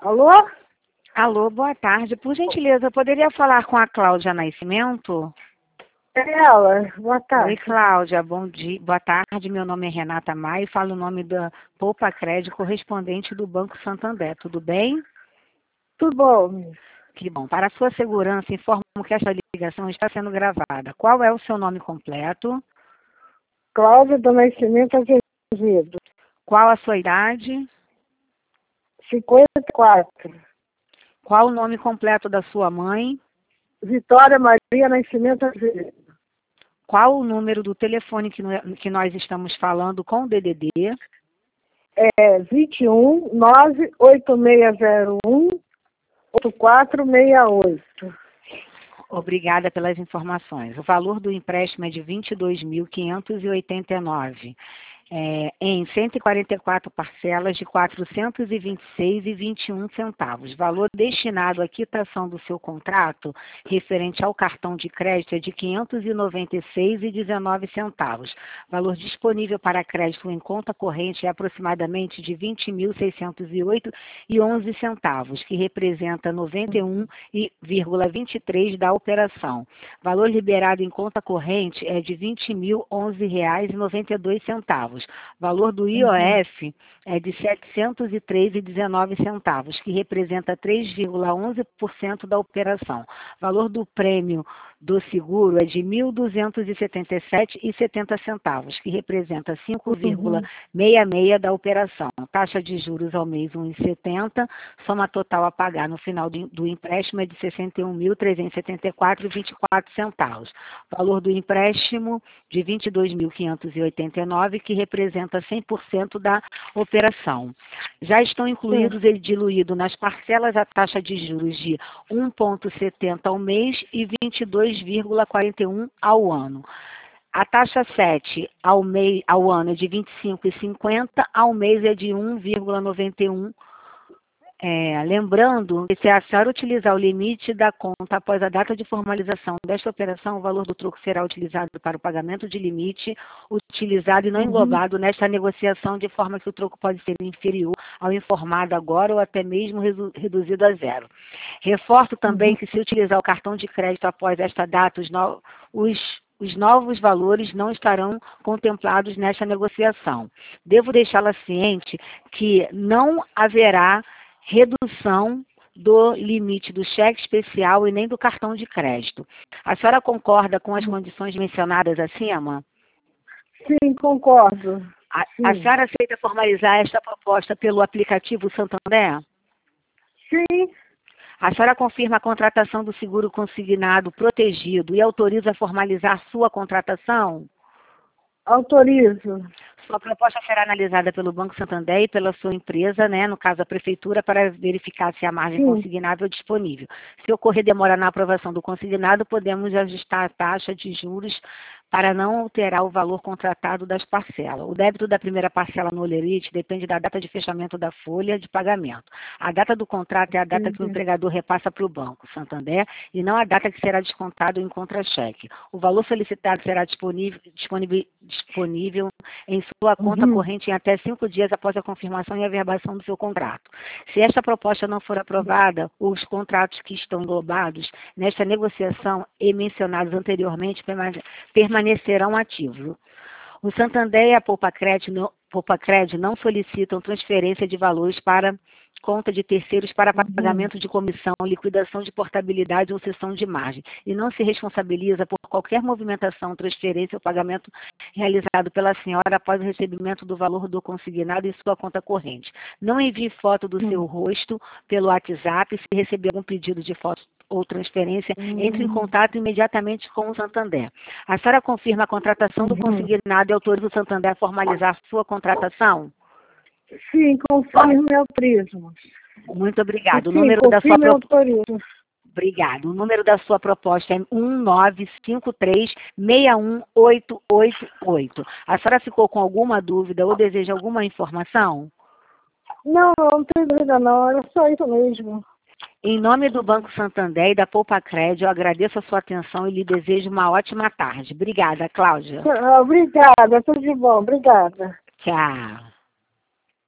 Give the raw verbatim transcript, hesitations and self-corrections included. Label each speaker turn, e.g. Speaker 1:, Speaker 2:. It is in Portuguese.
Speaker 1: Alô?
Speaker 2: Alô, boa tarde. Por gentileza, eu poderia falar com a Cláudia Nascimento?
Speaker 1: É ela. Boa tarde.
Speaker 2: Oi, Cláudia. Bom dia. Boa tarde. Meu nome é Renata Maia e falo o nome da Poupa Crédito, correspondente do Banco Santander. Tudo bem?
Speaker 1: Tudo bom?
Speaker 2: Que bom. Para a sua segurança, informo que esta ligação está sendo gravada. Qual é o seu nome completo?
Speaker 1: Cláudia do Nascimento Azevedo.
Speaker 2: Qual a sua idade?
Speaker 1: cinquenta e quatro.
Speaker 2: Qual o nome completo da sua mãe?
Speaker 1: Vitória Maria Nascimento Azevedo.
Speaker 2: Qual o número do telefone que, no- que nós estamos falando com o D D D?
Speaker 1: É vinte e um, nove oito seis zero um, oito quatro seis oito.
Speaker 2: Obrigada pelas informações. O valor do empréstimo é de vinte e dois mil quinhentos e oitenta e nove, é, em cento e quarenta e quatro parcelas de quatrocentos e vinte e seis reais e vinte e um centavos. Valor destinado à quitação do seu contrato referente ao cartão de crédito é de quinhentos e noventa e seis reais e dezenove centavos. Valor disponível para crédito em conta corrente é aproximadamente de vinte mil seiscentos e oito reais e onze centavos, que representa noventa e um vírgula vinte e três da operação. Valor liberado em conta corrente é de vinte mil onze reais e noventa e dois centavos. Valor do I O F é de setecentos e três reais e dezenove centavos, que representa três vírgula onze por cento da operação. Valor do prêmio do seguro é de mil duzentos e setenta e sete reais e setenta centavos, que representa cinco vírgula sessenta e seis da operação. Taxa de juros ao mês um vírgula setenta, soma total a pagar no final do, do empréstimo é de sessenta e um mil trezentos e setenta e quatro reais e vinte e quatro centavos. Valor do empréstimo de vinte e dois mil quinhentos e oitenta e nove, que representa cem por cento da operação. Já estão incluídos e diluído nas parcelas a taxa de juros de um vírgula setenta ao mês e vinte e dois vírgula quarenta e um ao ano. A taxa sete ao, mês, ao ano é de vinte e cinco vírgula cinquenta, ao mês é de um vírgula noventa e um. É, lembrando que se a senhora utilizar o limite da conta após a data de formalização desta operação, o valor do troco será utilizado para o pagamento de limite utilizado e não
Speaker 1: Uhum.
Speaker 2: englobado nesta negociação, de forma que o troco pode ser inferior ao informado agora ou até mesmo redu- reduzido a zero. Reforço também
Speaker 1: Uhum.
Speaker 2: que se utilizar o cartão de crédito após esta data, os, no, os os novos valores não estarão contemplados nesta negociação. Devo deixá-la ciente que não haverá redução do limite do cheque especial e nem do cartão de crédito. A senhora concorda com as condições mencionadas acima?
Speaker 1: Sim, concordo.
Speaker 2: A,
Speaker 1: Sim.
Speaker 2: a senhora aceita formalizar esta proposta pelo aplicativo Santander?
Speaker 1: Sim.
Speaker 2: A senhora confirma a contratação do seguro consignado protegido e autoriza a formalizar sua contratação?
Speaker 1: Autorizo.
Speaker 2: Sua proposta será analisada pelo Banco Santander e pela sua empresa, né, no caso a Prefeitura, para verificar se há margem
Speaker 1: Sim.
Speaker 2: consignável disponível. Se ocorrer demora na aprovação do consignado, podemos ajustar a taxa de juros para não alterar o valor contratado das parcelas. O débito da primeira parcela no Olerite depende da data de fechamento da folha de pagamento. A data do contrato é a data que o empregador repassa para o Banco Santander e não a data que será descontado em contra-cheque. O valor solicitado será disponível, disponível, disponível em sua conta
Speaker 1: Uhum.
Speaker 2: corrente em até cinco dias após a confirmação e averbação do seu contrato. Se esta proposta não for aprovada, os contratos que estão englobados nesta negociação e mencionados anteriormente permane- permanecerão ativos. O Santander e a Poupa Crédito não, Poupa Crédito não solicitam transferência de valores para conta de terceiros para pagamento de comissão, liquidação de portabilidade ou cessão de margem, e não se responsabiliza por qualquer movimentação, transferência ou pagamento realizado pela senhora após o recebimento do valor do consignado em sua conta corrente. Não envie foto do seu rosto pelo WhatsApp. Se receber algum pedido de foto ou transferência, entre em contato imediatamente com o Santander. A senhora confirma a contratação do consignado e autoriza o Santander a formalizar sua contratação?
Speaker 1: Sim, confirme meu prisma.
Speaker 2: Muito obrigada. O
Speaker 1: Sim,
Speaker 2: número da sua
Speaker 1: confirme e
Speaker 2: proposta.
Speaker 1: autorizo.
Speaker 2: Obrigado. O número da sua proposta é um nove cinco três, seis um oito oito oito. A senhora ficou com alguma dúvida ou deseja alguma informação?
Speaker 1: Não, não tem dúvida não, era só isso mesmo.
Speaker 2: Em nome do Banco Santander e da Poupa Crédito, eu agradeço a sua atenção e lhe desejo uma ótima tarde. Obrigada, Cláudia.
Speaker 1: Obrigada, tudo de bom, obrigada.
Speaker 2: Tchau.